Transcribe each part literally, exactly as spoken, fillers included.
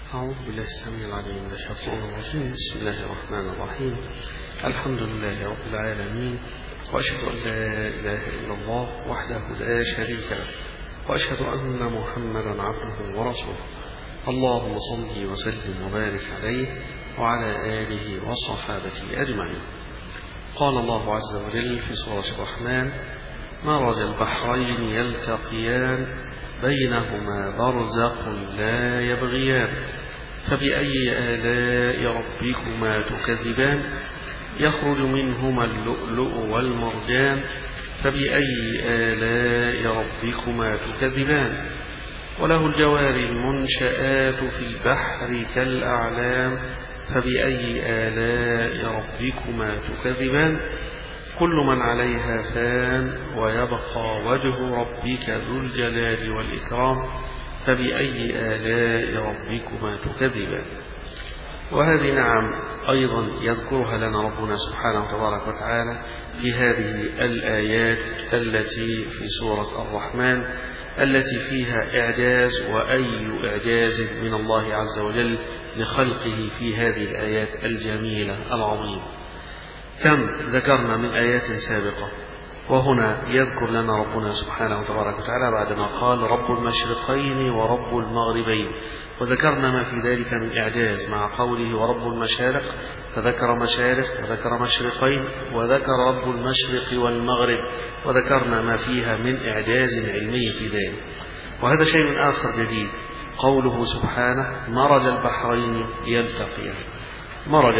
أعوذ بالله السميع العليم من الشيطان الرجيم. بسم الله الرحمن الرحيم. الحمد لله رب العالمين، وأشهد أن لا إله إلا الله وحده لا شريك له، وأشهد أن محمدا عبده ورسوله. اللهم صل وسلم وبارك عليه وعلى آله وصحابته أجمعين. قال الله عز وجل في سورة الرحمن: مرج البحرين يلتقيان بينهما برزخ لا يبغيان فبأي آلاء ربكما تكذبان يخرج منهما اللؤلؤ والمرجان فبأي آلاء ربكما تكذبان وله الجوار المنشآت في البحر كالأعلام فبأي آلاء ربكما تكذبان كل من عليها فان ويبقى وجه ربك ذو الجلال والإكرام فبأي آلاء ربكما تكذبان. وهذه نعم أيضا يذكرها لنا ربنا سبحانه تبارك وتعالى في هذه الآيات التي في سورة الرحمن، التي فيها إعجاز وأي إعجاز من الله عز وجل لخلقه في هذه الآيات الجميلة العظيمة. كم ذكرنا من آيات سابقة، وهنا يذكر لنا ربنا سبحانه تبارك وتعالى بعدما قال رب المشرقين ورب المغربين، وذكرنا ما في ذلك من إعجاز مع قوله ورب المشارق، فذكر مشارق وذكر مشرقين وذكر رب المشرق والمغرب، وذكرنا ما فيها من إعجاز علمي في ذلك. وهذا شيء آخر جديد، قوله سبحانه مرج البحرين يلتقيان. مرج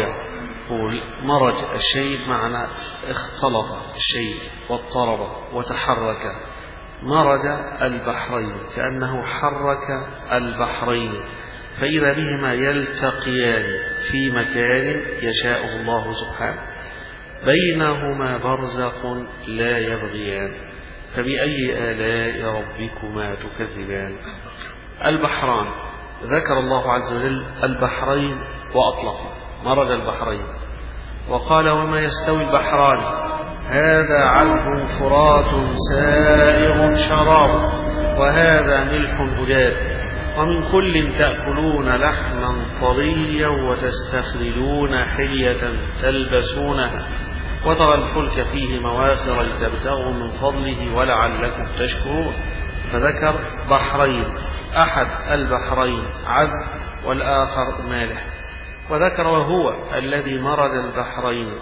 مرج الشيء معنى اختلط الشيء واضطرب وتحرك. مرج البحرين كأنه حرك البحرين، فإذا بهما يلتقيان في مكان يشاءه الله سبحانه بينهما برزخ لا يبغيان فبأي آلاء ربكما تكذبان. البحران ذكر الله عز وجل البحرين وأطلق مرج البحرين وقال وما يستوي البحران هذا عذب فرات سائغ شراب وهذا ملح أجاج ومن كل تأكلون لحما طريا وتستخرجون حلية تلبسونها وترى الفلك فيه مواخر لتبتغوا من فضله ولعلكم تشكرون. فذكر بحرين، أحد البحرين عذب والآخر مالح، وذكر وهو الذي مرج البحرين،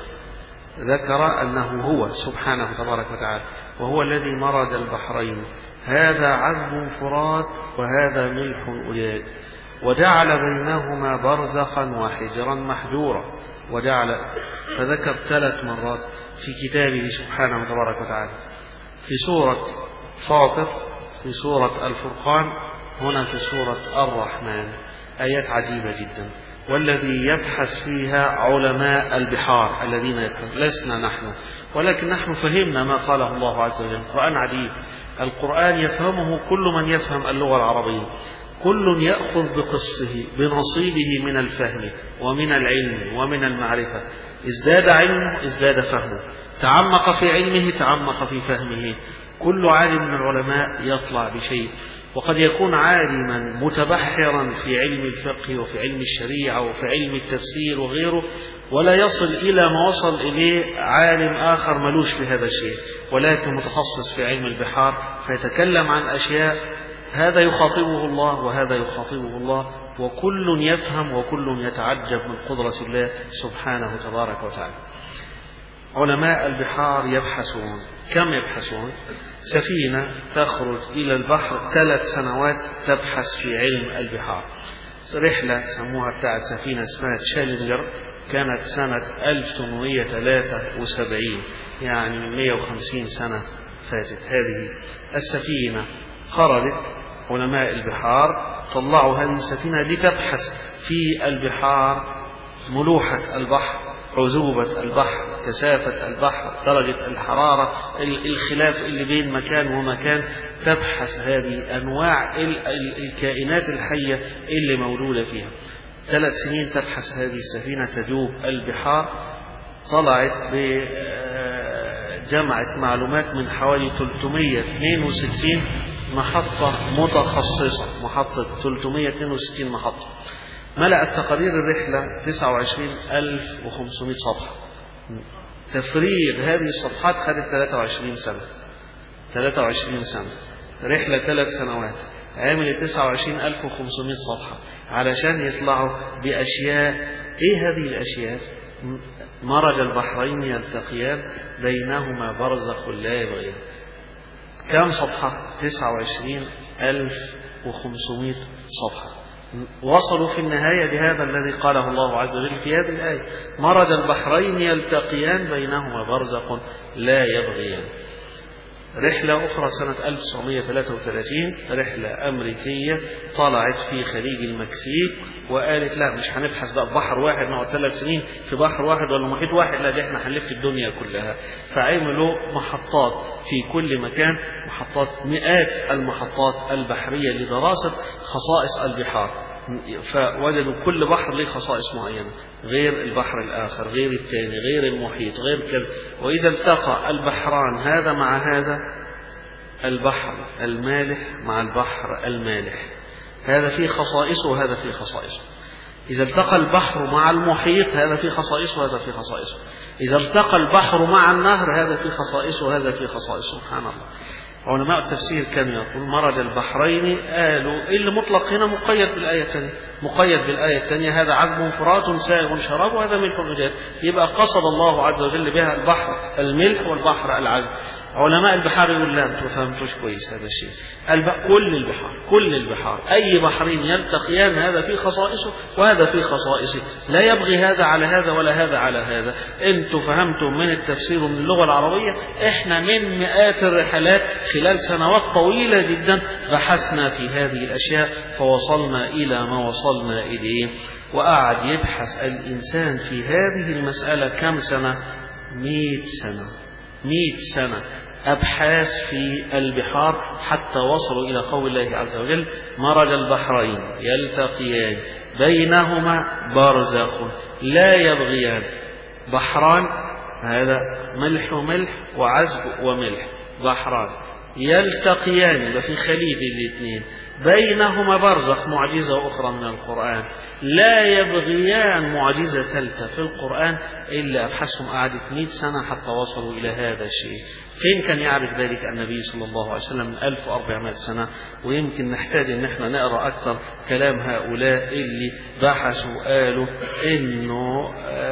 ذكر أنه هو سبحانه تبارك وتعالى وهو الذي مرج البحرين، هذا عذب فرات وهذا ملح أجاج، وجعل بينهما برزخا وحجرا محجورا، وجعل فذكر ثلاث مرات في كتابه سبحانه تبارك وتعالى، في سورة فاطر، في سورة الفرقان، هنا في سورة الرحمن. آيات عجيبة جدا، والذي يبحث فيها علماء البحار الذين يبحث، لسنا نحن، ولكن نحن فهمنا ما قاله الله عز وجل. القرآن عجيب، القرآن يفهمه كل من يفهم اللغة العربية، كل يأخذ بقصه بنصيبه من الفهم ومن العلم ومن المعرفة. ازداد علمه ازداد فهمه، تعمق في علمه تعمق في فهمه. كل عالم من العلماء يطلع بشيء، وقد يكون عالما متبحرا في علم الفقه وفي علم الشريعة وفي علم التفسير وغيره، ولا يصل إلى ما وصل إليه عالم آخر ملوش في هذا الشيء، ولكن متخصص في علم البحار فيتكلم عن أشياء هذا يخاطبه الله وهذا يخاطبه الله، وكل يفهم وكل يتعجب من قدرة الله سبحانه تبارك وتعالى. علماء البحار يبحثون، كم يبحثون؟ سفينة تخرج إلى البحر ثلاث سنوات تبحث في علم البحار. رحلة سموها بتاعت سفينة اسمها تشالنجر، كانت سنة ألف وثمانمائة وثلاثة وسبعين، يعني من مئة وخمسين سنة فاتت. هذه السفينة خرجت، علماء البحار طلعوا هذه السفينة لتبحث في البحار، ملوحة البحر، عذوبة البحر، كثافة البحر، درجة الحرارة، الخلاف اللي بين مكان ومكان، تبحث هذه أنواع الكائنات الحية اللي موجودة فيها. ثلاث سنين تبحث هذه السفينة تجوب البحار. طلعت بجمعة معلومات من حوالي ثلاثمائة واثنين وستين محطة متخصصة، محطة ثلاثمائة واثنين وستين محطة. ملأت تقارير الرحلة تسعة وعشرين ألف وخمسمائة صفحة. تفريغ هذه الصفحات خدت ثلاثة وعشرين سنة. ثلاثة وعشرين سنة، رحلة ثلاث سنوات، عملت تسعة وعشرين ألف وخمسمائة صفحة علشان يطلعوا بأشياء. إيه هذه الأشياء؟ مرج البحرين يلتقيان بينهما برزخ لا يبغيان. كم صفحة؟ تسعة وعشرين ألف وخمسمائة صفحة. وصلوا في النهاية بهذا الذي قاله الله عز وجل في هذه الآية: مرج البحرين يلتقيان بينهما برزخ لا يبغيان. رحلة أخرى سنة ألف وتسعمائة وثلاثة وثلاثين، رحلة أمريكية طلعت في خليج المكسيك وقالت لا مش هنبحث بقى بحر واحد نقعد ثلاث سنين في بحر واحد ولا محيط واحد، لا دي احنا هنلف الدنيا كلها. فعملوا محطات في كل مكان، محطات مئات المحطات البحرية لدراسة خصائص البحار. فوجدوا كل بحر له خصائص معينة، غير البحر الآخر، غير الثاني، غير المحيط، غير كذا. وإذا التقى البحران هذا مع هذا، البحر المالح مع البحر المالح، هذا فيه خصائصه وهذا فيه خصائصه. إذا التقى البحر مع المحيط هذا فيه خصائصه وهذا فيه خصائصه. إذا التقى البحر مع النهر هذا فيه خصائصه وهذا فيه خصائصه. سبحان الله. علماء التفسير كانوا يقول مرج البحرين، قالوا اللي مطلق هنا مقيد بالآية الثانية، مقيد بالآية الثانية هذا عذب فرات سائغ شراب وهذا ملح أجاج. يبقى قصد الله عز وجل بها البحر الملح والبحر العذب. علماء البحار يقول لا انتوا فهمتوش كويس هذا الشيء. كل البحار كل البحار أي بحرين يلتقيان هذا فيه خصائصه وهذا فيه خصائصه، لا يبغي هذا على هذا ولا هذا على هذا. انتوا فهمتم من التفسير من اللغة العربية، احنا من مئات الرحلات خلال سنوات طويلة جدا بحثنا في هذه الأشياء فوصلنا إلى ما وصلنا إليه. وقعد يبحث الإنسان في هذه المسألة كم سنة؟ مئة سنة. مئة سنة أبحاث في البحار حتى وصلوا إلى قول الله عز وجل: مرج البحرين يلتقيان بينهما برزخ لا يبغيان. بحران هذا ملح وملح وعذب وملح، بحران يلتقيان في خليج الاثنين، بينهما برزخ، معجزة أخرى من القرآن، لا يبغيان، معجزة ثالثة في القرآن. إلا أبحثهم قعدت مئة سنة حتى وصلوا إلى هذا الشيء. فين كان يعرف ذلك النبي صلى الله عليه وسلم من ألف وأربعمائة سنة؟ ويمكن نحتاج أن احنا نقرأ أكثر كلام هؤلاء اللي بحثوا قالوا إنه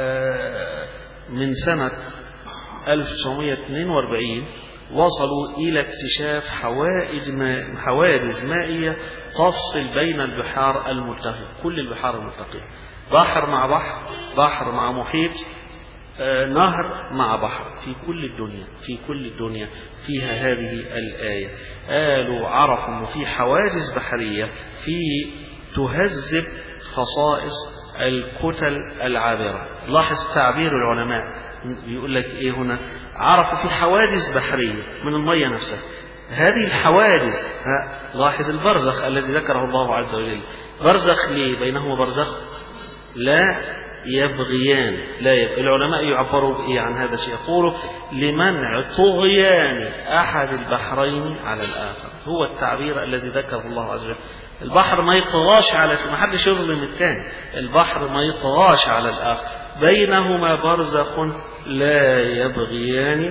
من سنة ألف وتسعمائة واثنين وأربعين وصلوا إلى اكتشاف حوائج ما حواجز مائية تفصل بين البحار الملتقية، كل البحار الملتقية، بحر مع بحر، بحر مع محيط، آه، نهر مع بحر، في كل الدنيا في كل الدنيا فيها هذه الآية. قالوا عرفوا أنه في حواجز بحرية في تهذب خصائص الكتل العابرة. لاحظ تعبير العلماء بيقول لك إيه هنا؟ عرفوا في حواجز بحرية من المية نفسها. هذه الحواجز، لاحظ البرزخ الذي ذكره الله عز وجل. برزخ ليه؟ بينهما برزخ لا يبغيان. لا يبغي. العلماء يعبروا بإيه عن هذا الشيء؟ يقولوا لمنع طغيان أحد البحرين على الآخر. هو التعبير الذي ذكره الله عز وجل. البحر ما يطغاش على، ما حدش يظلم الثاني، البحر ما يطغاش على الآخر، بينهما برزخ لا يبغيان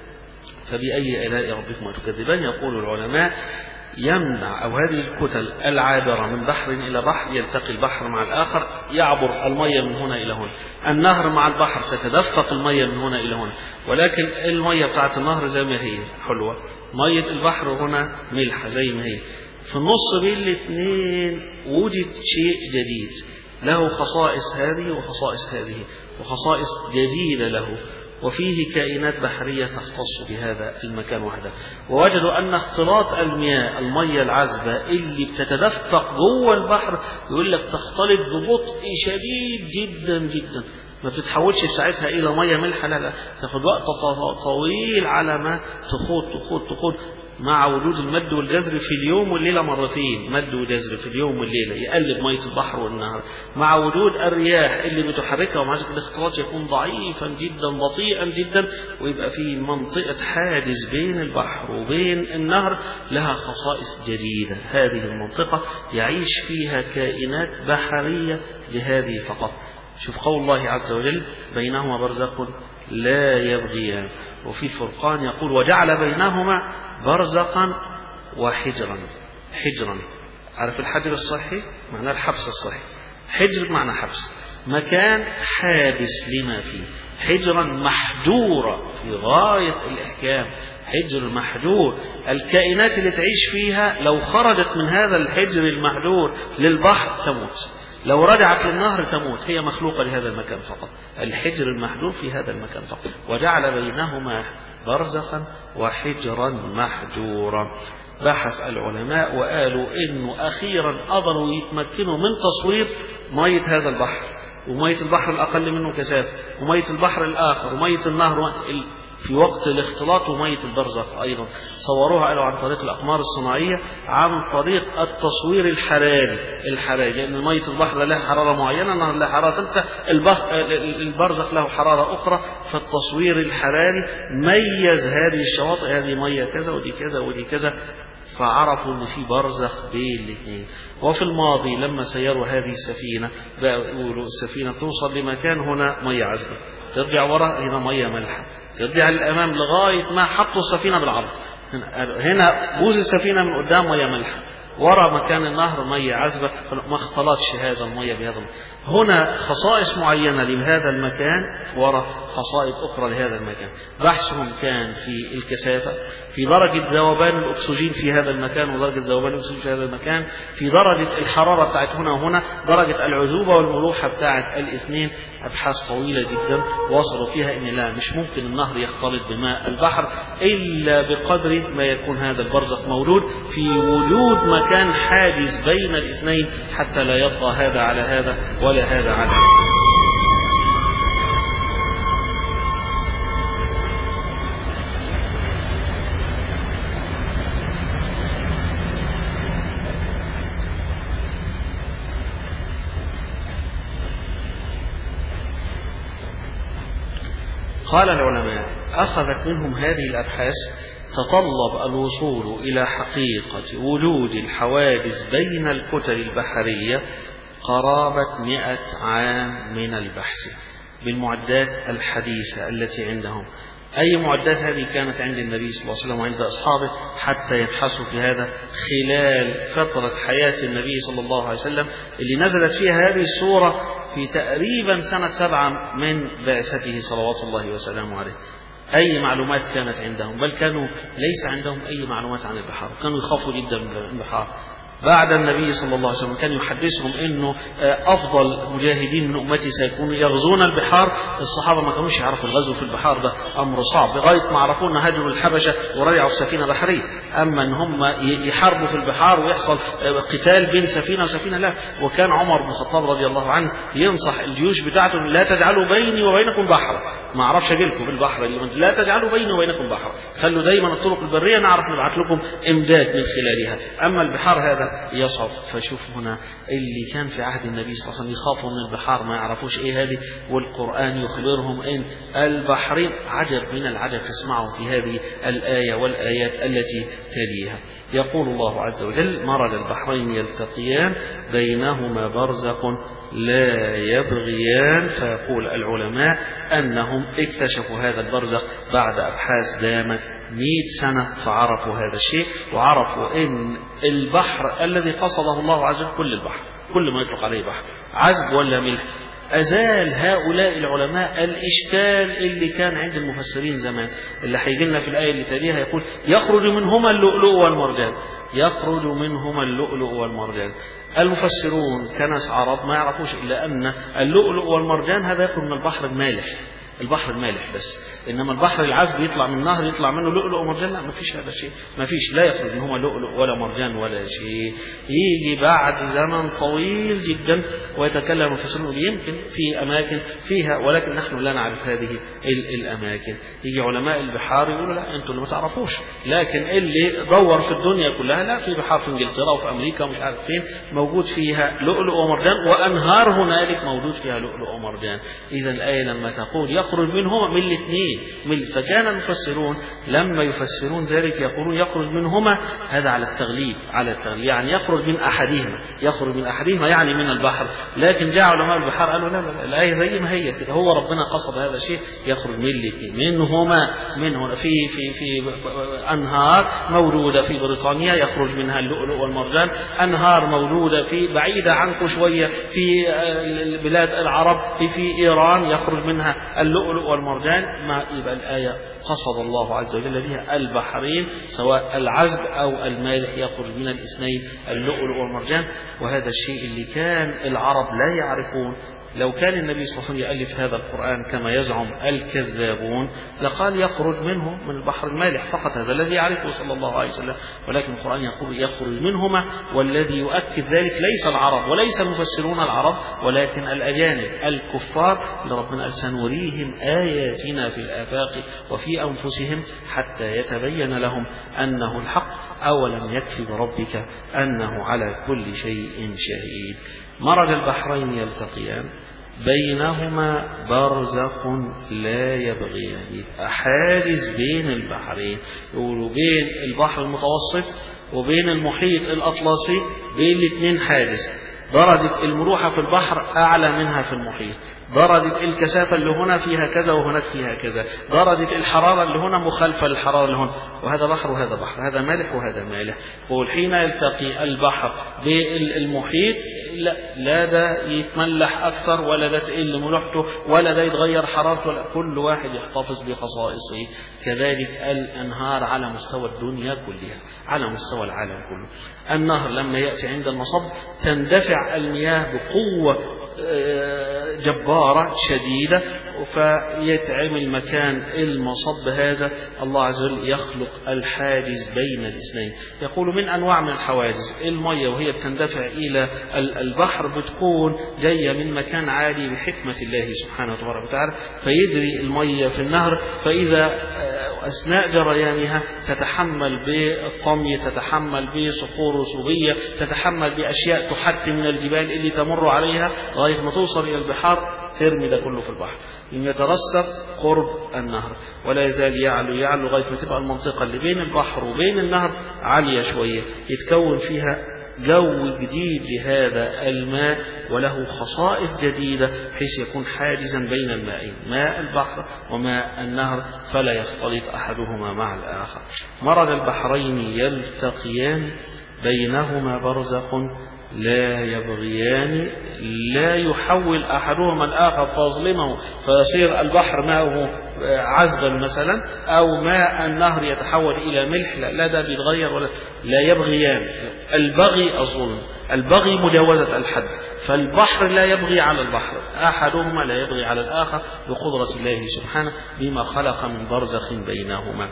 فبأي آلاء ربكما تكذبان. يقول العلماء يمنع أو هذه الكتل العابرة من بحر إلى بحر، يلتقي البحر مع الآخر، يعبر المية من هنا إلى هنا، النهر مع البحر تتدفق المية من هنا إلى هنا، ولكن المية بتاعت النهر زي ما هي حلوة، مية البحر هنا ملحة زي ما هي. في النص بين الاثنين وجد شيء جديد له خصائص هذه وخصائص هذه وخصائص جديدة له، وفيه كائنات بحرية تختص بهذا المكان وحده. ووجدوا أن اختلاط المياه، المياه العذبة اللي بتتدفق جوه البحر، يقول لك تختلط ببطء شديد جدا جدا، ما بتتحولش في ساعتها إلى مياه ملحة، لا لا، تاخد وقت طويل على ما تخوض تخوض تخوض مع وجود المد والجزر في اليوم والليلة مرتين، مد وجزر في اليوم والليلة يقلب مية البحر والنهر، مع وجود الرياح اللي بتحركها، ومع ذلك الاختلاط يكون ضعيفا جدا بطيئا جدا، ويبقى في منطقة حاجز بين البحر وبين النهر لها خصائص جديدة. هذه المنطقة يعيش فيها كائنات بحرية لهذه فقط. شوف قول الله عز وجل بينهما برزخ لا يبغيان، وفي الفرقان يقول وجعل بينهما برزخا وحجرا. حجرا عارف الحجر الصحي معناه الحبس الصحي، حجر معنى حبس، مكان حابس لما فيه، حجرا محجورة في غاية الإحكام، حجر محجور. الكائنات اللي تعيش فيها لو خرجت من هذا الحجر المحجور للبحر تموت، لو رجعت للنهر تموت، هي مخلوقة لهذا المكان فقط، الحجر المحجور في هذا المكان فقط. وجعل بينهما برزخا وحجرا محجورا. بحث العلماء وقالوا إنه أخيرا قدروا يتمكنوا من تصوير مية هذا البحر، ومية البحر الأقل منه كثافة، ومية البحر الآخر، ومية النهر في وقت الاختلاط، ومية البرزخ أيضا. صوروها قالوا عن طريق الأقمار الصناعية، عن طريق التصوير الحراري الحراري لأن مية البحر لها حرارة معينة، النهر لها حرارة ثالثة، البرزخ له حرارة أخرى. فالتصوير الحراري ميز هذه الشواطئ، هذه مية كذا ودي كذا ودي كذا، فعرفوا ان في برزخ بين الاثنين. وفي الماضي لما سيروا هذه السفينة بقوا يقولوا السفينة توصل لمكان هنا مية عذبة، ترجع وراء هنا مية مالحة، ترجع للأمام لغاية ما حطوا السفينة بالعرض، هنا بوز السفينة من قدام مية مالحة، ورا مكان النهر مية عذبة، ما اختلطش هذا المية بهذا المية. هنا خصائص معينة لهذا المكان، ورا خصائص أخرى لهذا المكان. بحثهم كان في الكثافة، في درجة ذوبان الأكسجين في هذا المكان ودرجة ذوبان الأكسجين في هذا المكان، في درجة الحرارة بتاعت هنا وهنا، درجة العذوبة والملوحة بتاعت الاثنين. أبحاث طويلة جدا وصلوا فيها إن لا، مش ممكن النهر يختلط بماء البحر إلا بقدر ما يكون هذا البرزخ موجود في وجود مكان حاجز بين الاثنين، حتى لا يبقى هذا على هذا ولا هذا على هذا. قال العلماء أخذت منهم هذه الأبحاث تطلب الوصول إلى حقيقة وجود الحواجز بين الكتل البحرية قرابة مئة عام من البحث بالمعدات الحديثة التي عندهم. أي معدات هذه كانت عند النبي صلى الله عليه وسلم وعند أصحابه حتى يبحثوا في هذا خلال فترة حياة النبي صلى الله عليه وسلم اللي نزلت فيها هذه السورة في تقريبا سنة سبعة من بعثته صلوات الله وسلامه عليه. أي معلومات كانت عندهم؟ بل كانوا ليس عندهم أي معلومات عن البحار، كانوا يخافوا جدا من البحار. بعد النبي صلى الله عليه وسلم كان يحدثهم انه افضل مجاهدين من امتي سيكونوا يغزون البحار. الصحابه ما كانوش يعرفوا الغزو في البحار ده امر صعب، لغايه ما عرفوا ان هاجروا الحبشه ورجعوا السفينه بحريه. اما ان هم يحاربوا في البحار ويحصل قتال بين سفينه وسفينه لا. وكان عمر بن الخطاب رضي الله عنه ينصح الجيوش بتاعته لا تجعلوا بيني وبينكم بحرا، ما اعرفش اجي لكم في البحر، لا تجعلوا بيني وبينكم بحرا، خلوا دايما الطرق البريه نعرف نبعث لكم امداد من خلالها، اما البحار هذا يصعب. فشوف هنا اللي كان في عهد النبي صلى الله عليه وسلم يخافوا من البحار، ما يعرفوش ايه هذه، والقرآن يخبرهم ان البحرين عجب من العجب تسمعوا في هذه الآية والآيات التي تليها. يقول الله عز وجل مرج البحرين يلتقيان بينهما برزخ لا يبغيان. فيقول العلماء أنهم اكتشفوا هذا البرزخ بعد أبحاث دامت مئة سنة، فعرفوا هذا الشيء وعرفوا أن البحر الذي قصده الله عز وجل كل البحر، كل ما يطلق عليه بحر عذب ولا ملح. أزال هؤلاء العلماء الإشكال اللي كان عند المفسرين زمان، اللي هيجي لنا في الآية اللي تليها يقول يخرج منهما اللؤلؤ والمرجان، يخرج منهما اللؤلؤ والمرجان. المفسرون كناس عرب ما يعرفوش إلا أن اللؤلؤ والمرجان هذا يخرج من البحر المالح، البحر المالح بس. إنما البحر العذب يطلع من نهر يطلع منه لؤلؤ ومرجان، لا ما فيش هذا الشيء، ما فيش، لا يخرج منهما لؤلؤ ولا مرجان ولا شيء. يجي بعد زمن طويل جدا ويتكلم المفسرون يمكن في أماكن فيها، ولكن نحن لا نعرف هذه الأماكن. يجي علماء البحار يقولوا لا أنتم اللي ما تعرفوش، لكن اللي دور في الدنيا كلها لا، في بحار في إنجلترا وفي أمريكا ومش عارف فين موجود فيها لؤلؤ ومرجان، وأنهار هنالك موجود فيها لؤلؤ ومرجان. إذا الآية لما تقول يخرج منهما من الاثنين، من فكان المفسرون لما يفسرون ذلك يقولون يخرج منهما، هذا على التغليب، على التغليب يعني يخرج من أحدهما، يخرج من أحدهما يعني من البحر. لكن جاء علماء البحار قالوا لا لا الآية زي ما هي كده، هو ربنا قصد هذا الشيء، يخرج من الاثنين منهما، من هنا في في في أنهار مولودة في بريطانيا يخرج منها اللؤلؤ والمرجان، أنهار مولودة في بعيدة عنكم شوية في بلاد العرب في في إيران يخرج منها اللؤلؤ والمرجان. ما يبقى الآية قصد الله عز وجل بها البحرين سواء العذب أو المالح، يخرج من الاثنين اللؤلؤ والمرجان. وهذا الشيء اللي كان العرب لا يعرفون. لو كان النبي صلى الله عليه وسلم يؤلف هذا القرآن كما يزعم الكذابون لقال يخرج منه من البحر المالح فقط، هذا الذي يعرفه صلى الله عليه وسلم، ولكن القرآن يقول يخرج منهما. والذي يؤكد ذلك ليس العرب وليس المفسرون العرب، ولكن الأجانب الكفار اللي ربنا قال سنريهم آياتنا في الآفاق وفي أنفسهم حتى يتبين لهم أنه الحق أولم يكفي بربك أنه على كل شيء شهيد. مرج البحرين يلتقيان بينهما برزخ لا يبغيان، يبقى حاجز بين البحرين، يقولوا بين البحر المتوسط وبين المحيط الأطلسي، بين الاثنين حاجز. درجة الملوحة في البحر أعلى منها في المحيط، درجة الكثافة اللي هنا فيها كذا وهناك فيها كذا، درجة الحرارة اللي هنا مخالفة للحرارة اللي هنا، وهذا بحر وهذا بحر، هذا مالح وهذا مالح. وحين يلتقي البحر بالمحيط لا, لا ده يتملح أكثر ولا ده تقل ملوحته ولا ده يتغير حرارته، ولا كل واحد يحتفظ بخصائصه. كذلك الأنهار على مستوى الدنيا كلها، على مستوى العالم كله. النهر لما يأتي عند المصب تندفع المياه بقوة جبارة شديدة فيتعمل مكان المصب هذا. الله عز وجل يخلق الحاجز بين الاثنين. يقول من أنواع من الحواجز المية وهي بتندفع إلى البحر بتكون جاية من مكان عالي بحكمة الله سبحانه وتعالى، فيجري المية في النهر، فإذا أثناء جريانها تتحمل بالطمي، تتحمل بصخور رسوبية، تتحمل بأشياء تحت من الجبال اللي تمر عليها لغاية ما توصل إلى البحار، ترمي ده كله في البحر، يترسب قرب النهر ولا يزال يعلو يعلو لغاية ما تبقى المنطقة اللي بين البحر وبين النهر عالية شوية، يتكون فيها جو جديد لهذا الماء وله خصائص جديدة بحيث يكون حاجزا بين المائين، ماء البحر وماء النهر، فلا يختلط أحدهما مع الآخر. مرج البحرين يلتقيان بينهما برزخ لا يبغيان، لا يحول أحدهما الآخر فيظلمه فيصير البحر ماءه عذبا مثلا، أو ماء النهر يتحول إلى ملح، لا, لا ده بيتغير ولا لا يبغيان. البغي الظلم، البغي مجاوزة الحد، فالبحر لا يبغي على البحر، أحدهما لا يبغي على الآخر بقدرة الله سبحانه بما خلق من برزخ بينهما.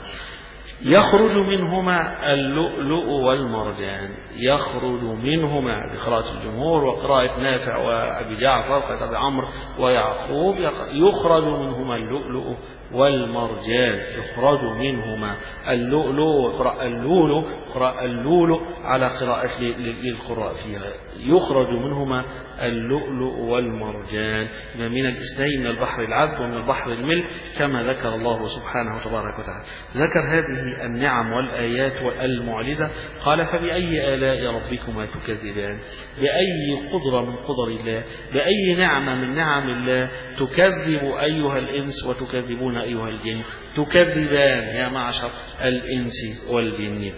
يخرج منهما اللؤلؤ والمرجان، يخرج منهما بقراءة الجمهور وقراءة نافع وأبي جعفر وأبي عمرو ويعقوب، يخرج منهما اللؤلؤ والمرجان، يخرج منهما اللؤلؤ، قراءة اللؤلؤ، قراءة اللؤلؤ على قراءة للقراء فيها، يخرج منهما اللؤلؤ والمرجان من الاثنين، من البحر العذب ومن البحر الملح كما ذكر الله سبحانه وتبارك وتعالى. ذكر هذه النعم والآيات والمعجزة، قال فبأي آلاء ربكما تكذبان، بأي قدرة من قدر الله، بأي نعمة من نعم الله تكذب أيها الإنس وتكذبون أيها الجن، تكذبان يا معشر الإنس والجن.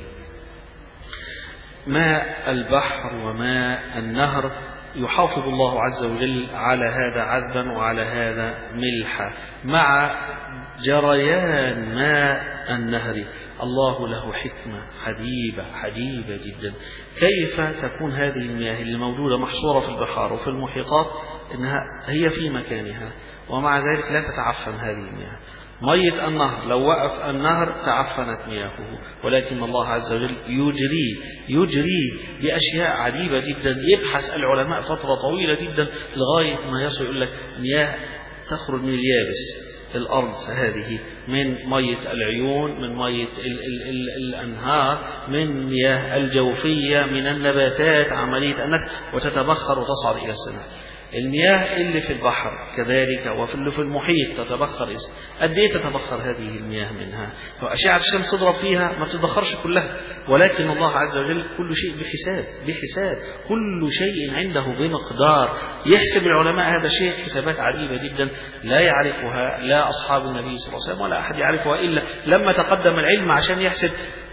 ماء البحر وماء النهر يحافظ الله عز وجل على هذا عذبا وعلى هذا ملحا مع جريان ماء النهر. الله له حكمة حديبة حديبة جدا. كيف تكون هذه المياه اللي موجودة محصورة في البحار وفي المحيطات إنها هي في مكانها ومع ذلك لا تتعفن هذه المياه. مية النهر لو وقف النهر تعفنت مياهه، ولكن الله عز وجل يجري يجري بأشياء عجيبة جدا. يبحث العلماء فترة طويلة جدا لغاية ما يصل يقول لك مياه تخرج من اليابس الأرض هذه، من مية العيون، من مية ال ال ال الأنهار، من مياه الجوفية، من النباتات، عملية أنك وتتبخر وتصعد إلى السماء. المياه اللي في البحر كذلك، وفي اللي في المحيط تتبخر. قد ايه تتبخر هذه المياه منها؟ فأشعة الشمس تضرب فيها ما تتبخرش كلها، ولكن الله عز وجل كل شيء بحساب بحساب كل شيء عنده بمقدار. يحسب العلماء هذا الشيء حسابات عجيبة جدا لا يعرفها لا أصحاب النبي صلى الله عليه وسلم ولا أحد يعرفها إلا لما تقدم العلم عشان يحسب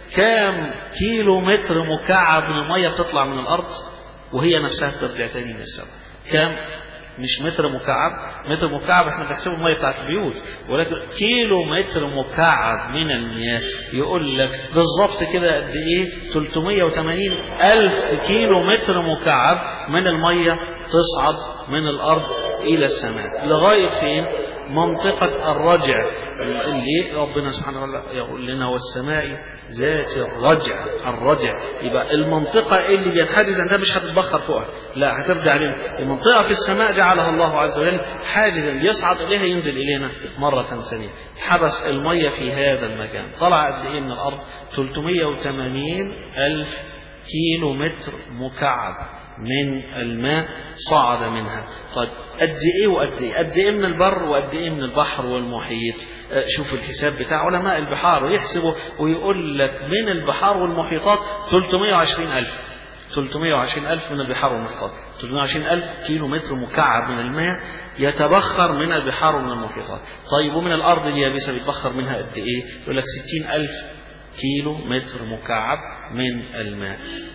كام كيلو متر مكعب من المية بتطلع من الأرض وهي نفسها بترجع تاني من السماء. كام؟ مش متر مكعب، متر مكعب احنا بنحسبه الميه بتاعت البيوت، ولكن كيلو متر مكعب من المياه. يقول لك بالظبط كده قد ايه؟ ثلاثمائة وثمانين ألف كيلو متر مكعب من الميه تصعد من الارض الى السماء. لغايه فين؟ منطقة الرجع اللي ربنا سبحانه وتعالى يقول لنا والسماء ذات الرجع. الرجع يبقى المنطقة اللي بيتحاجز عندها مش هتتبخر فوقها، لا هترجع لنا. المنطقة في السماء جعلها الله عز وجل حاجزا يصعد إليها ينزل إلينا مرة ثانية. حبس المية في هذا المكان. طلع قد إيه من الأرض؟ ثلاثمائة وثمانين ألف كيلو متر مكعب من الماء صعد منها. طيب قد ايه وقد ايه؟ قد ايه من البر وقد ايه من البحر والمحيط؟ شوف الحساب بتاع علماء البحار ويحسبوا ويقول لك من البحار والمحيطات ثلاثمائة وعشرين ألف ثلاثمائة وعشرين ألف من البحار والمحيطات. ثلاثمائة وعشرين ألف كيلو متر مكعب من الماء يتبخر من البحار ومن المحيطات. طيب ومن الارض اليابسه بيتبخر منها قد ايه؟ يقول لك ستين ألف كيلو متر مكعب من الماء.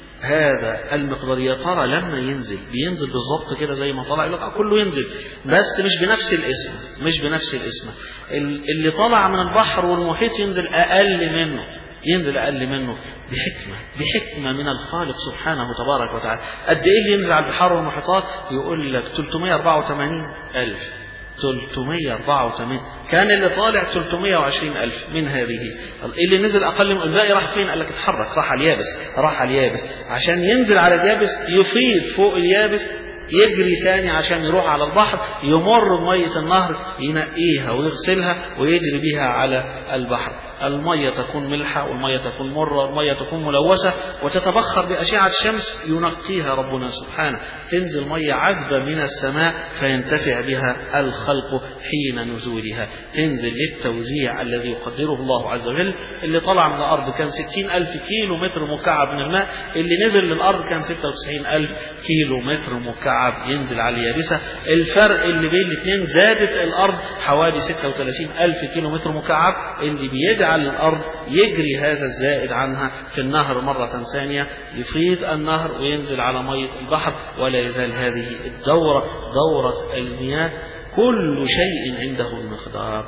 هذا المقدار يا ترى لما ينزل بينزل بالضبط كده زي ما طلع؟ يقول كله ينزل بس مش بنفس الاسم، مش بنفس الاسم. اللي طلع من البحر والمحيط ينزل اقل منه، ينزل اقل منه بحكمه بحكمه من الخالق سبحانه تبارك وتعالى. قد ايه اللي ينزل على البحار والمحيطات؟ يقول لك ثلاثمائة وأربعة وثمانين ألف ثلاثمائة وأربعة وثمانين. كان اللي طالع ثلاثمائة وعشرين ألف من هذه. اللي نزل أقل من الباقي راح فين؟ قال لك اتحرك، راح على اليابس، راح على اليابس عشان ينزل على اليابس يفيض فوق اليابس، يجري ثاني عشان يروح على البحر، يمر بمية النهر ينقيها ويغسلها ويجري بها على البحر. المية تكون ملحة والمية تكون مرة والمية تكون ملوثة وتتبخر بأشعة الشمس ينقيها ربنا سبحانه. تنزل مية عذبة من السماء فينتفع بها الخلق حين نزولها. تنزل للتوزيع الذي يقدره الله عز وجل. اللي طلع من الأرض كان ستين ألف كيلو متر مكعب من الماء، اللي نزل للأرض كان ستة وتسعين ألف كيلو متر مكعب ينزل على اليابسة. الفرق اللي بين الاثنين زادت الأرض حوالي ستة وثلاثين ألف كيلو متر مكعب، اللي بيجعل على الأرض يجري هذا الزائد عنها في النهر مرة ثانية، يفيض النهر وينزل على مية البحر. ولا يزال هذه الدورة دورة المياه، كل شيء عنده المقدار.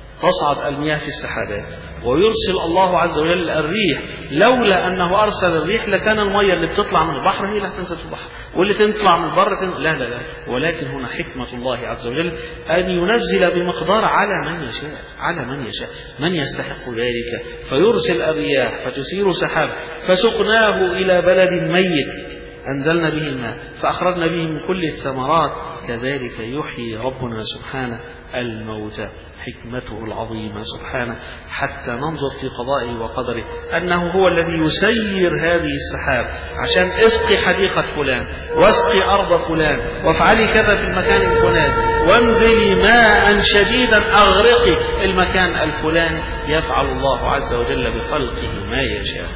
تصعد المياه في السحابات ويرسل الله عز وجل الريح. لولا أنه أرسل الريح لكان المياه اللي بتطلع من البحر هي اللي هتنزل في البحر، واللي تطلع من البر تن... لا لا لا. ولكن هنا حكمة الله عز وجل أن ينزل بمقدار على من يشاء، على من يشاء، من يستحق ذلك. فيرسل الرياح فتثير سحاب فسقناه إلى بلد ميت أنزلنا به الماء فأخرجنا به من كل الثمرات كذلك يحيي ربنا سبحانه الموتى. حكمته العظيمة سبحانه حتى ننظر في قضائه وقدره أنه هو الذي يسير هذه السحاب عشان اسقي حديقة فلان واسقي أرض فلان وافعلي كذا في المكان الفلاني وانزلي ماء شديدا أغرقي المكان الفلاني. يفعل الله عز وجل بخلقه ما يشاء.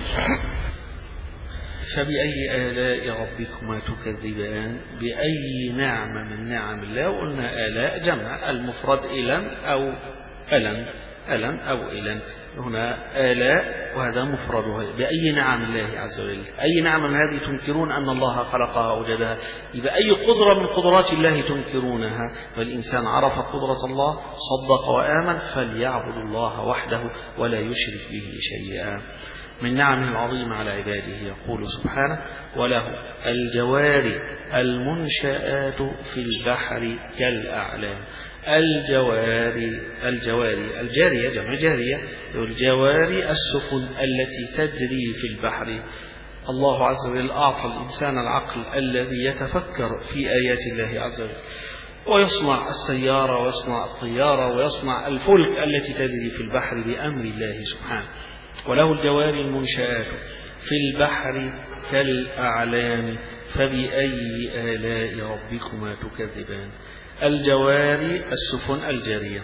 فبأي آلاء ربكما تكذبان؟ بأي نعمة من نعم الله؟ وقلنا آلاء جمع المفرد إلن أو ألن، ألن أو إلن. هنا آلاء وهذا مفردها. بأي نعم الله عز وجل؟ أي نعمة من هذه تنكرون أن الله خلقها ووجدها؟ يبقى أي قدرة من قدرات الله تنكرونها؟ فالإنسان عرف قدرة الله صدق وآمن فليعبد الله وحده ولا يشرك به شيئا. من نعمه العظيمة على عباده. يقول سبحانه: وله الجوار المنشآت في البحر كالأعلام. الجواري الجواري الجارية جمع جارية، الجواري السفن التي تجري في البحر. الله عز وجل أعطى الإنسان العقل الذي يتفكر في آيات الله عز وجل، ويصنع السيارة ويصنع الطيارة ويصنع الفلك التي تجري في البحر بأمر الله سبحانه. وله الجواري المنشآت في البحر كالأعلام فبأي آلاء ربكما تكذبان. الجواري السفن الجارية.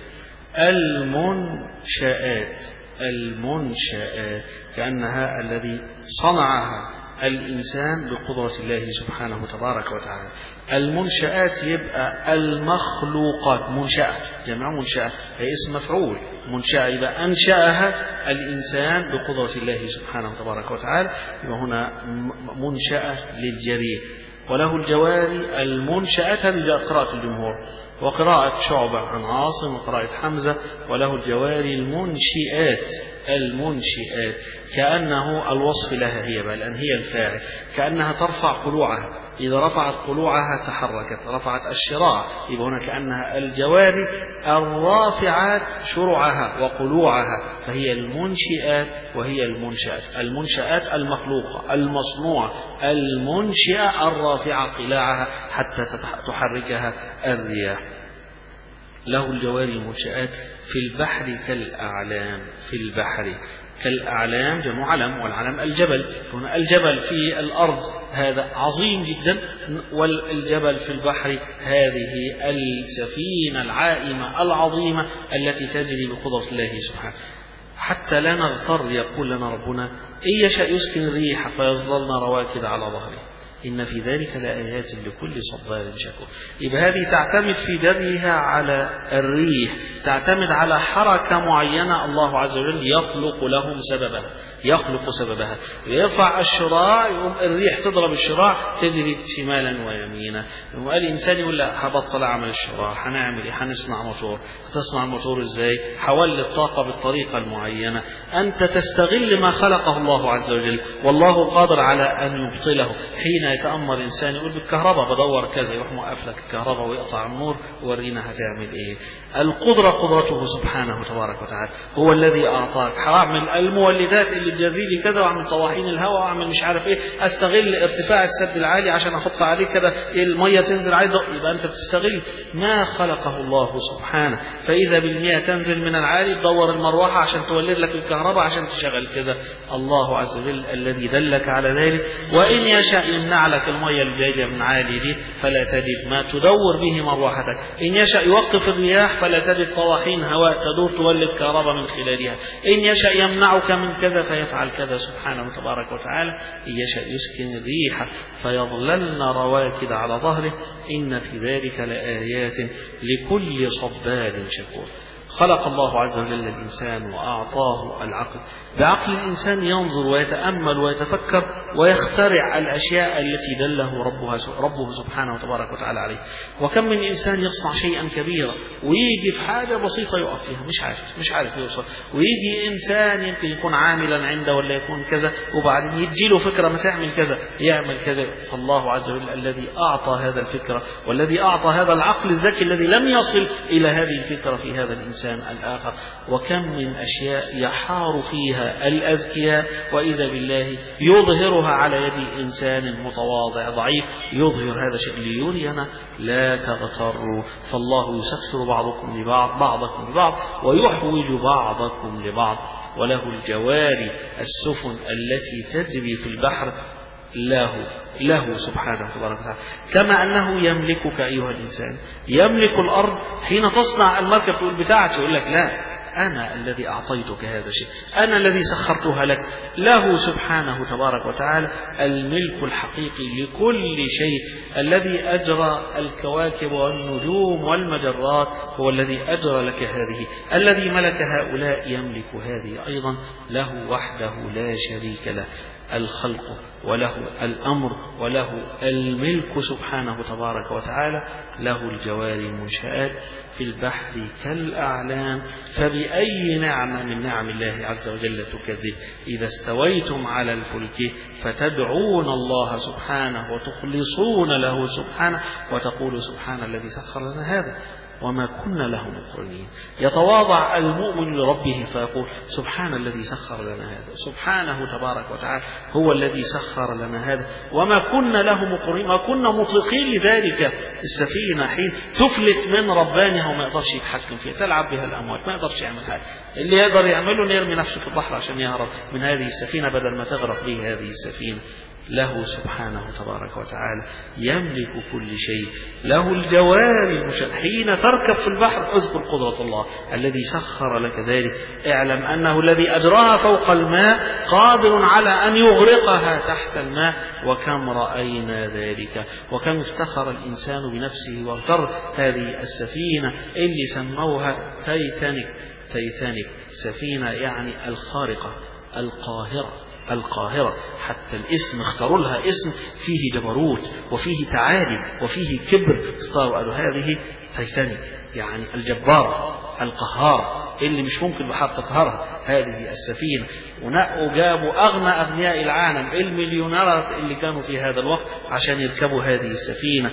المنشآت المنشآت كأنها الذي صنعها الإنسان بقدرة الله سبحانه تبارك وتعالى. المنشآت يبقى المخلوقات، منشأة جمع منشأة هي اسم مفعول، منشأة يبقى أنشأها الإنسان بقدرة الله سبحانه تبارك وتعالى، يبقى هنا منشأة للجريء. وله الجواري المنشآت، هذه قراءة الجمهور، وقراءة شعبة عن عاصم وقراءة حمزة. وله الجواري المنشئات المنشئات كأنه الوصف لها هي بل أن هي الفاعل، كأنها ترفع قلوعها، إذا رفعت قلوعها تحركت، رفعت الشراع، يبقى هنا كأنها الجواري الرافعات شرعها وقلوعها، فهي المنشئات وهي المنشآت. المنشآت المخلوقة المصنوعة، المنشئة الرافعة قلاعها حتى تحركها الرياح. له الجواري المنشآت في البحر كالأعلام. في البحر كالأعلام جمع علم، والعلم الجبل. هنا الجبل في الأرض هذا عظيم جدا، والجبل في البحر هذه السفينة العائمة العظيمة التي تجري بقدرة الله سبحانه. حتى لا نغتر، يقول لنا ربنا: إن يشاء يسكن الريح فيظللن رواكد على ظهره إن في ذلك لآيات لكل صبار شكور. يبقى هذه تعتمد في جريها على الريح، تعتمد على حركة معينة الله عز وجل يخلق لهم سببها، يخلق سببها. ويرفع الشراع، يقوم الريح تضرب الشراع تجري شمالا ويمينا. يقوم الإنسان يقول: لا، هبطل أعمل الشراع، هنعمل إيه؟ هنصنع موتور. هتصنع الموتور إزاي؟ حول الطاقة بالطريقة المعينة. أنت تستغل ما خلقه الله عز وجل، والله قادر على أن يبطله. حين يتأمر إنسان يقول: بالكهرباء بدور كذا، يروح موقف لك الكهرباء ويقطع النور وورينا هتعمل إيه. القدرة قدرته سبحانه تبارك وتعالى، هو الذي أعطاك. هعمل المولدات اللي تجري لي كذا، واعمل طواحين الهواء، واعمل مش عارف ايه، استغل ارتفاع السد العالي عشان احط عليه كده الميه تنزل عليه، يبقى انت بتستغل ما خلقه الله سبحانه. فاذا بالمياه تنزل من العالي تدور المروحه عشان تولد لك الكهرباء عشان تشغل كذا. الله عز وجل الذي دلك على ذلك. وان يشاء يمنع لك الميه اللي جايه من عالي دي فلا تجد ما تدور به مروحتك. ان يشاء يوقف الرياح فلا تجد طواحين هواء تدور تولد كهرباء من خلالها. ان يشاء يمنعك من كذا فيفعل كذا سبحانه تبارك وتعالى. إن يشاء يسكن الريح فيظللن رواكد على ظهره إن في ذلك لآيات لكل صبار شكور. خلق الله عز وجل الإنسان وأعطاه العقل. بعقل الإنسان ينظر ويتأمل ويتفكر ويخترع الأشياء التي دله ربها ربه سبحانه وتبارك وتعالى عليه. وكم من إنسان يصنع شيئا كبيرا ويجي في حاجة بسيطة يقف فيها، مش عارف مش عارف يوصل. ويجي إنسان يمكن يكون عاملا عنده ولا يكون كذا، وبعدين يجي له فكرة ما تعمل كذا يعمل كذا. فالله عز وجل الذي أعطى هذا الفكرة والذي أعطى هذا العقل الذكي الذي لم يصل إلى هذه الفكرة في هذا الإنسان الآخر. وكم من أشياء يحار فيها الأذكياء وإذا بالله يظهرها على يد إنسان متواضع ضعيف، يظهر هذا الشيء ليرينا لا تغتروا. فالله يسخر بعضكم لبعض بعضكم لبعض ويحوج بعضكم لبعض. وله الجواري السفن التي تجري في البحر له له سبحانه تبارك وتعالى. كما أنه يملكك أيها الإنسان، يملك الأرض. حين تصنع المركب تقول بتاعتي، يقول لك لا، أنا الذي أعطيتك هذا الشيء، أنا الذي سخرتها لك. له سبحانه تبارك وتعالى الملك الحقيقي لكل شيء. الذي أجرى الكواكب والنجوم والمجرات هو الذي أجرى لك هذه. الذي ملك هؤلاء يملك هذه أيضا، له وحده لا شريك له. الخلق وله الأمر وله الملك سبحانه تبارك وتعالى، له الجواري المنشآت في البحر كالأعلام، فبأي نعمة من نعم الله عز وجل تكذب؟ إذا استويتم على الفلك فتدعون الله سبحانه وتخلصون له سبحانه وتقول سبحان الذي سخر لنا هذا وما كنا له مقرنين. يتواضع المؤمن لربه فيقول سبحان الذي سخر لنا هذا، سبحانه تبارك وتعالى هو الذي سخر لنا هذا وما كنا له مقرنين، ما كنا مطلقين لذلك. السفينة حين تفلت من ربانها وما يقدرش يتحكم فيها، تلعب بها الأمواج، ما يقدرش يعمل حاجة، اللي يقدر يعمله انه يرمي نفسه في البحر عشان يهرب من هذه السفينة بدل ما تغرق به هذه السفينة. له سبحانه تبارك وتعالى يملك كل شيء، له الجواري المنشآت. حين تركب في البحر اذكر قدرة الله الذي سخر لك ذلك، اعلم أنه الذي أجراها فوق الماء قادر على أن يغرقها تحت الماء، وكم رأينا ذلك، وكم افتخر الإنسان بنفسه واغتر هذه السفينة اللي سموها تايتانيك. تايتانيك سفينة يعني الخارقة القاهرة، القاهرة، حتى الاسم اختاروا لها اسم فيه جبروت وفيه تعالي وفيه كبر، اختاروا قالوا هذه تايتانيك يعني الجبار القهار اللي مش ممكن البحر تقهرها هذه السفينة. ونقوا جابوا أغنى أغنياء العالم المليونيرات اللي كانوا في هذا الوقت عشان يركبوا هذه السفينة،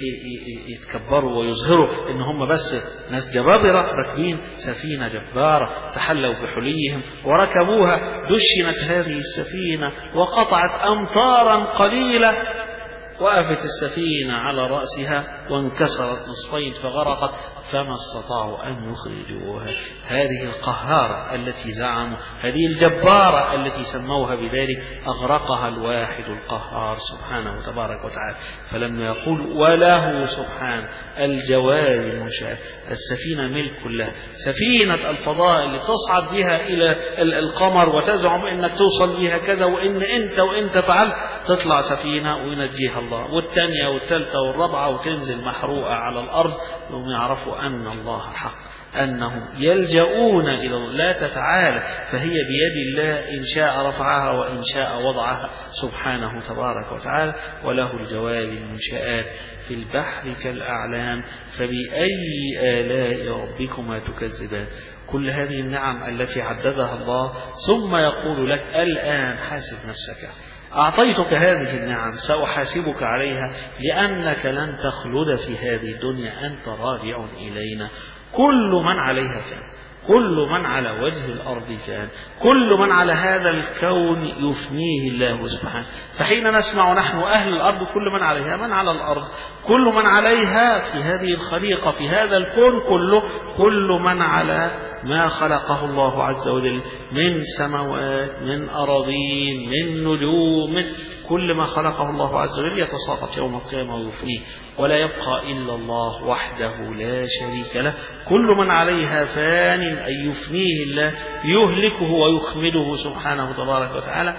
يتكبروا ويظهروا إن هم بس ناس جبابرة راكبين سفينة جبارة، تحلوا بحليهم وركبوها. دشنت هذه السفينة وقطعت أمطارا قليلة، وقفت السفينة على رأسها وانكسرت نصفين فغرقت، فما استطاعوا أن يخرجوها. هذه القهارة التي زعموا، هذه الجبارة التي سموها بذلك، أغرقها الواحد القهار سبحانه تبارك وتعالى. فلما يقول وله سبحانه الجواري المنشآت، السفينة ملك له، سفينة الفضاء اللي تصعد بها إلى القمر وتزعم إنك توصل بها كذا وإن أنت وإنت فعلت، تطلع سفينة وينجيها الله، والثانية والثالثة والرابعة وتنزل محروقة على الأرض، وهم يعرفوا أن الله حق، أنهم يلجؤون إلى الله لا تتعالى، فهي بيد الله إن شاء رفعها وإن شاء وضعها سبحانه تبارك وتعالى. وله الجواري المنشآت في البحر كالأعلام، فبأي آلاء ربكما تكذبان. كل هذه النعم التي عددها الله، ثم يقول لك الآن حاسب نفسك، أعطيتك هذه النعم سأحاسبك عليها، لأنك لن تخلد في هذه الدنيا، أنت راجع إلينا. كل من عليها فان، كل من على وجه الأرض فان، كل من على هذا الكون يفنيه الله سبحانه. فحين نسمع نحن أهل الأرض كل من عليها، من على الأرض؟ كل من عليها في هذه الخليقة في هذا الكون كله، كل من على ما خلقه الله عز وجل من سماوات من أراضين من نجوم، من كل ما خلقه الله عز وجل يتساقط يوم القيامة ويفنيه، ولا يبقى إلا الله وحده لا شريك له. كل من عليها فان، أي يفنيه الله، يهلكه ويخمده سبحانه تبارك وتعالى.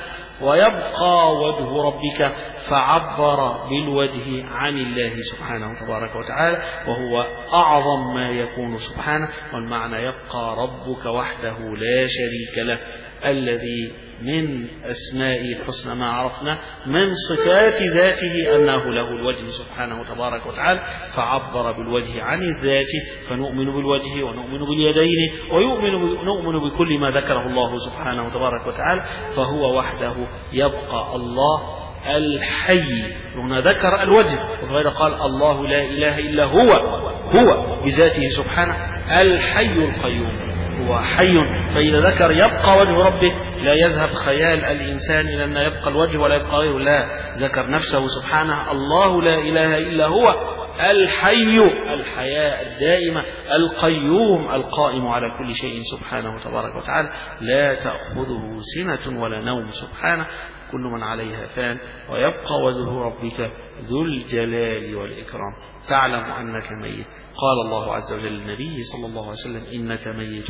ويبقى وجه ربك، فعبر بالوجه عن الله سبحانه تبارك وتعالى، وهو أعظم ما يكون سبحانه. والمعنى يبقى ربك وحده لا شريك له، الذي من أسمائه الحسنى ما عرفنا، من صفات ذاته أنه له الوجه سبحانه تبارك وتعالى، فعبر بالوجه عن الذات، فنؤمن بالوجه ونؤمن باليدين ونؤمن نؤمن بكل ما ذكره الله سبحانه تبارك وتعالى، فهو وحده يبقى الله الحي. هنا ذكر الوجه، وغير قال الله لا إله إلا هو، هو بذاته سبحانه الحي القيوم، هو حي. فإذا ذكر يبقى وجه ربه لا يذهب خيال الإنسان إلى أن يبقى الوجه ولا يبقى غيره، لا، ذكر نفسه سبحانه الله لا إله إلا هو الحي، الحياة الدائمة، القيوم القائم على كل شيء سبحانه تبارك وتعالى، لا تأخذه سنة ولا نوم سبحانه. كل من عليها فان، ويبقى وجه ربك ذو الجلال والإكرام. تعلم أنك ميت. قال الله عز وجل للنبي صلى الله عليه وسلم إنك ميت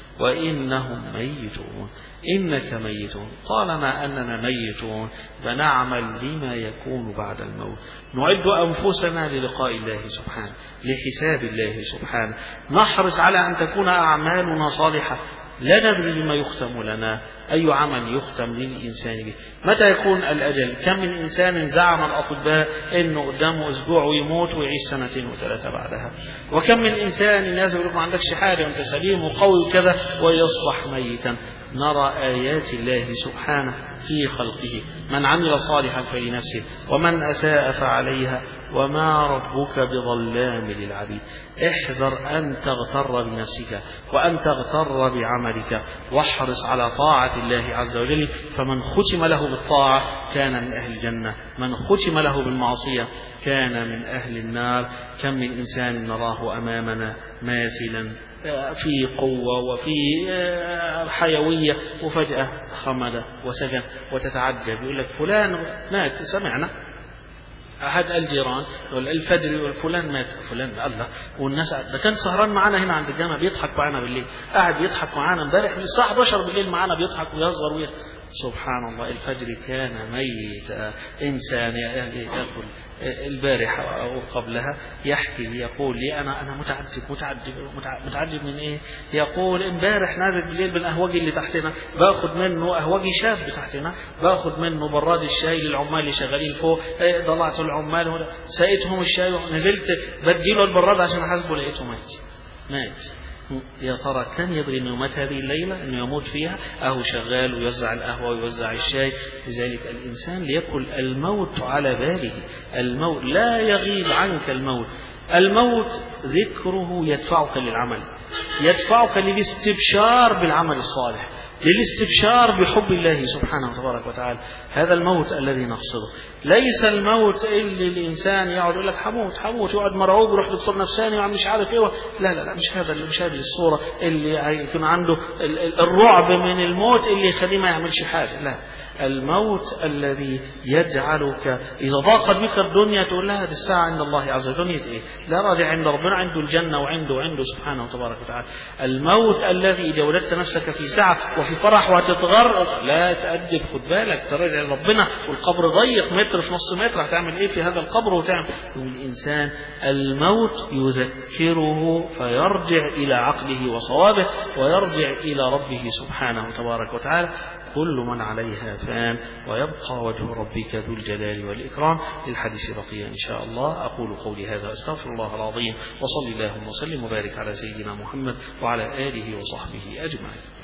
وإنهم ميتون، إنك ميتون. طالما أننا ميتون فنعمل لما يكون بعد الموت، نعد أنفسنا للقاء الله سبحانه، لحساب الله سبحانه، نحرص على أن تكون أعمالنا صالحة. لا ندري بما يختم لنا، أي عمل يختم للإنسان به، متى يكون الأجل. كم من إنسان زعم الأطباء أنه قدامه أسبوع ويموت ويعيش سنتين وثلاثة بعدها، وكم من إنسان الناس يقول ما عندكش حاجة وأنت سليم وقوي وكذا ويصبح ميتا. نرى آيات الله سبحانه في خلقه، من عمل صالحا فلنفسه ومن أساء فعليها وما ربك بظلام للعبيد. احذر أن تغتر بنفسك وأن تغتر بعملك، واحرص على طاعة الله عز وجل، فمن ختم له بالطاعة كان من أهل الجنة، من ختم له بالمعصية كان من أهل النار. كم من إنسان نراه أمامنا ماثلا في قوة وفي حيوية وفجأة خمد وسجن، وتتعجب يقول لك فلان مات، سمعنا أحد الجيران يقول الفجر يقول فلان مات، فلان الله، والناس ده كان سهران معانا هنا عند الجامع بيضحك معانا بالليل، قاعد بيضحك معانا امبارح من الساعة إحدى عشرة بالليل معانا بيضحك ويهزر ويضحك. سبحان الله، الفجر كان ميت. إنسان يقول البارحة أو قبلها يحكي لي يقول لي أنا أنا متعجب متعجب متعجب من إيه؟ يقول امبارح نازل بالليل بالقهوجي اللي تحتنا، باخد منه قهوجي شاب تحتنا، باخد منه براد الشاي للعمال اللي شغالين فوق، طلعت العمال سقيتهم الشاي ونزلت بديله البراد عشان أحاسبه، لقيته مات مات. يا ترى كان يدري انه مات هذه الليلة، انه يموت فيها؟ اهو شغال ويوزع القهوة ويوزع الشاي. لذلك الانسان ليكن الموت على باله، الموت لا يغيب عنك، الموت الموت ذكره يدفعك للعمل، يدفعك للاستبشار بالعمل الصالح، للاستبشار بحب الله سبحانه وتبارك وتعالى. هذا الموت الذي نقصده، ليس الموت اللي الإنسان يقعد يقول لك حموت حموت يقعد مرعوب ويروح دكتور نفساني وعم مش عارف ايه. لا لا لا، مش هذا مش هذه الصورة اللي يكون عنده الرعب من الموت اللي يخليه ما يعملش حاجة. لا، الموت الذي يجعلك إذا ضاقت بك الدنيا تقول لها هذه الساعة عند الله عز وجل. دنيا إيه؟ لا، راجع عند ربنا، عنده الجنة وعنده عنده سبحانه وتبارك وتعالى. الموت الذي إذا وجدت نفسك في ساعة وفي فرح وتتغر لا تأدب، خد بالك تراجع ربنا، والقبر ضيق متر في نص متر، هتعمل إيه في هذا القبر؟ وتعمل الإنسان الموت يذكره فيرجع إلى عقله وصوابه ويرجع إلى ربه سبحانه وتبارك وتعالى. كل من عليها فان ويبقى وجه ربك ذو الجلال والإكرام. للحديث بقية إن شاء الله. أقول قولي هذا أستغفر الله العظيم، وصلي اللهم وسلم وبارك على سيدنا محمد وعلى آله وصحبه أجمعين.